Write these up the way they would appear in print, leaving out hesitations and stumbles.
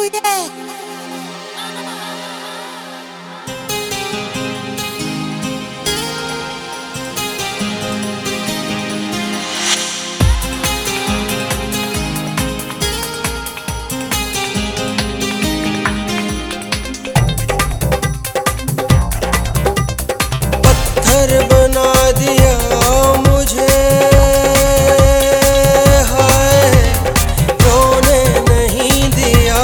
पत्थर बना दिया मुझे, हाय रोने नहीं दिया।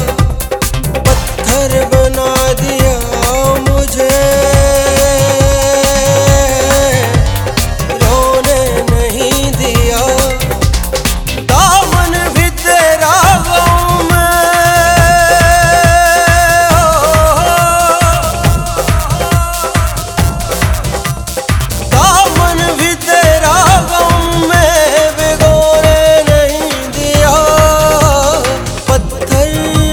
पत्थर बना दिया मुझे, रोने नहीं दिया। दामन भी तेरा गम में, दामन भी तेरा गम में भिगोने नहीं दिया। पत्थर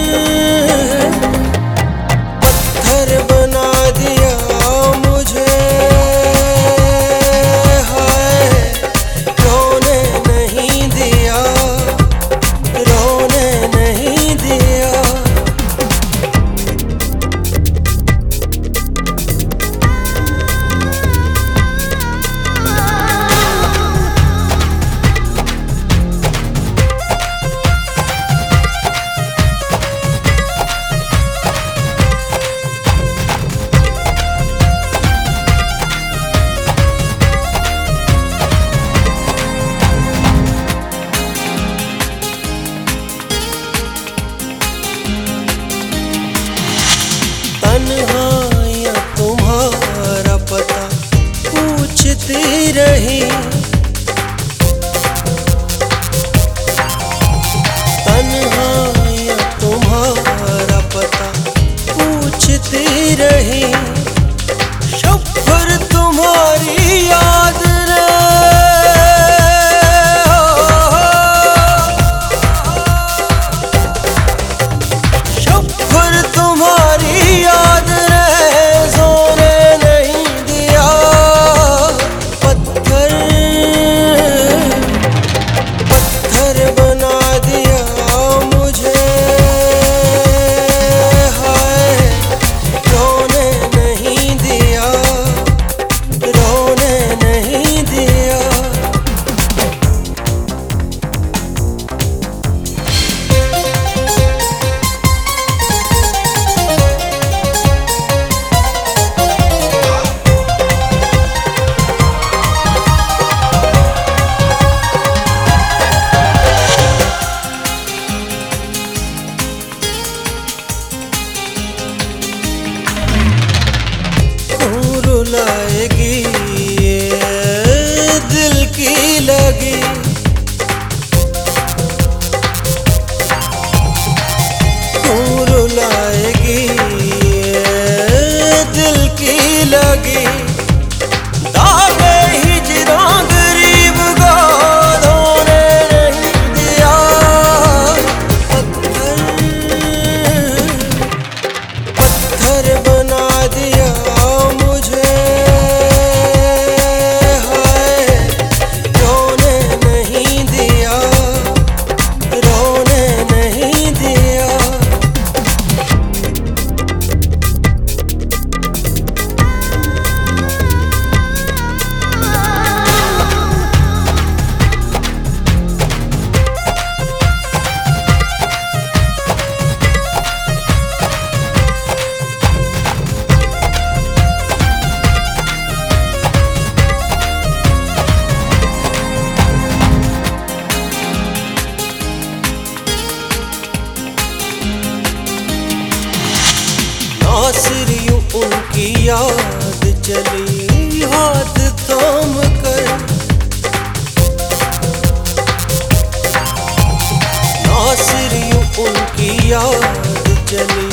बना दिया मुझे, हाय रोने नहीं दिया, रोने नहीं दिया। तन्हाइयाँ तुम्हारा पता पूछती रही, तन्हाइयाँ तुम्हारा पता पूछती रही। शब्द तुम्हारी याद रे, शब्द तुम्हारी याद रे, सोने नहीं दिया। पत्थर बना दिया मुझे, हाय रोने नहीं दिया, रोने नहीं दिया। रुलाएगी ये दिल की लगी, तू रुलाएगी ये दिल की लगी। दागे हिजरा गरीब को धोने नहीं दिया। पत्थर बना दिया मुझे, हाय रोने नहीं दिया, रोने नहीं दिया। नासिरियों उनकी याद चली हाथ थाम कर, नासिरियों उनकी याद चली